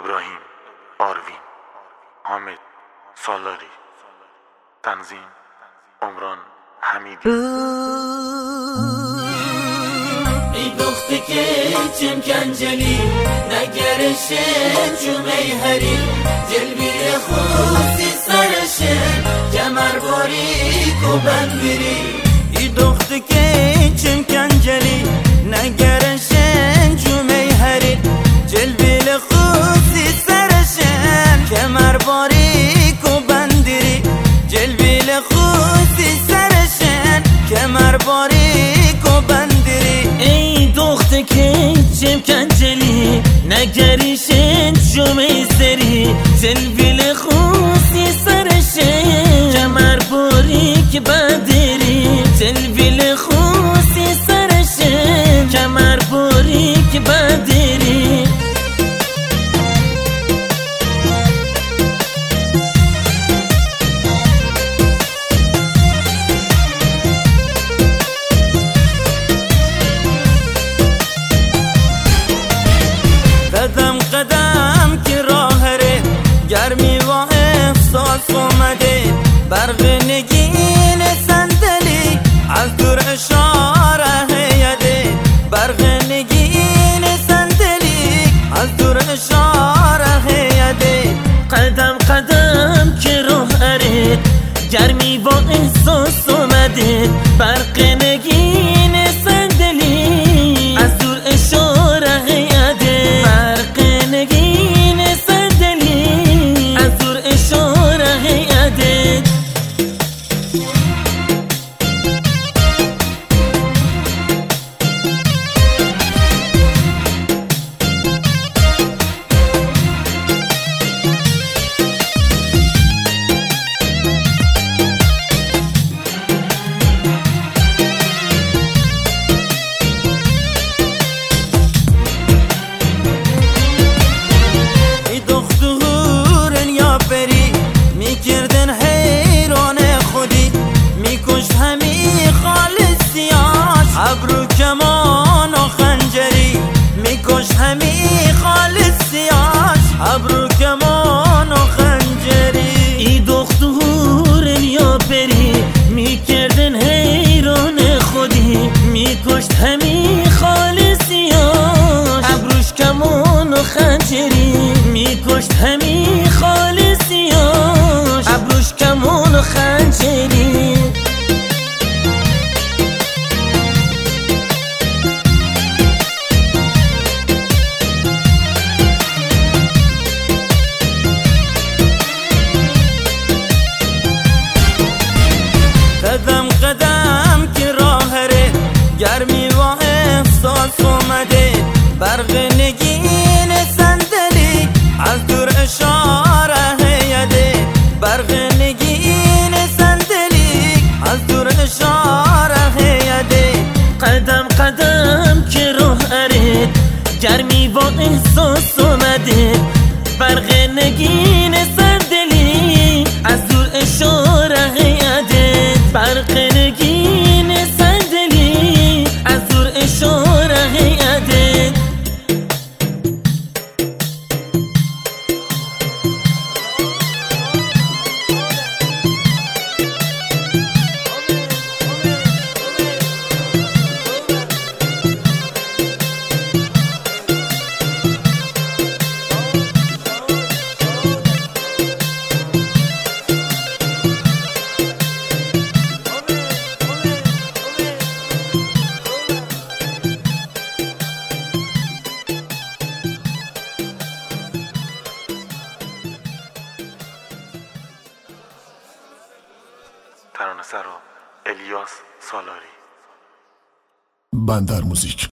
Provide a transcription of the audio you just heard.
ابراهیم، آروین، حامد، سالاری. تنظیم عمران حمیدی. ای دخته که چم کنجلی نگرشه جمعی هری جلبی خوزی سرشه کمر باریک و بندری. ای دخته که چم کنجلی نگرشه جمعی هری جلبی خوزی سرشه کمر باریک و بندری. جلبی خوزی سرشه کمر باریک و بندری. ای دخته که چم کنجلی نگریشن جمعی سری جلبی خوزی سرشه کمر باریک بندری. جلبی خوزی سرشه کمر باریک بندری. قدم قدم که راه ره گرمی و احساس اومده برق نگین صندلی از دور اشاره هیده. برق نگین صندلی از دور اشاره هیده. قدم قدم که راه ره گرمی و احساس اومده برق نگین صندلی از دور اشاره هیده. برق نگین صندلی از دور اشاره هیده. میکردن حیران خودی میکشت همی خالصیاش ابرو کمان و خنجری. میکشت همی خالصیاش ابرو کمان و خنجری. ای دختورن یا بری میکردن حیران خودی میکشت همی خالصیاش ابروش کمان و خنجری. میکشت همی خالصیاش ابروش کمان و خنجری. قدم قدم که راه ره گرمی و احساس اومده برق نگین صندلی از دور اشاره هیده. برق نگین صندلی از دور اشاره هیده. قدم قدم که راه ره گرمی و احساس اومده برق نگین صندلی از دور اشاره هیده. برق نگین صندلی از دور اشاره هیده. ترانه‌سرا الیاس سالاری. بندر موزیک